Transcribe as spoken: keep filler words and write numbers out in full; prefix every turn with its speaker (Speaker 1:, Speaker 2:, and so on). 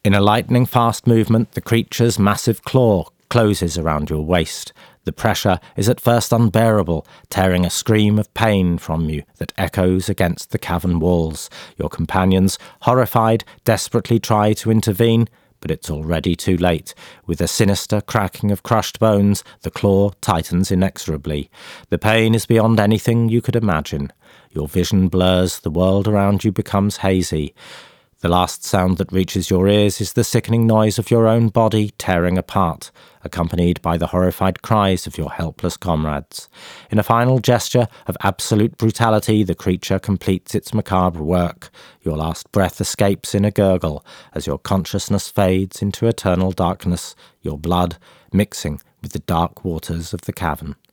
Speaker 1: In a lightning-fast movement, the creature's massive claw closes around your waist. The pressure is at first unbearable, tearing a scream of pain from you that echoes against the cavern walls. Your companions, horrified, desperately try to intervene, but it's already too late. With a sinister cracking of crushed bones, the claw tightens inexorably. The pain is beyond anything you could imagine. Your vision blurs, the world around you becomes hazy. The last sound that reaches your ears is the sickening noise of your own body tearing apart, accompanied by the horrified cries of your helpless comrades. In a final gesture of absolute brutality, the creature completes its macabre work. Your last breath escapes in a gurgle as your consciousness fades into eternal darkness, your blood mixing with the dark waters of the cavern.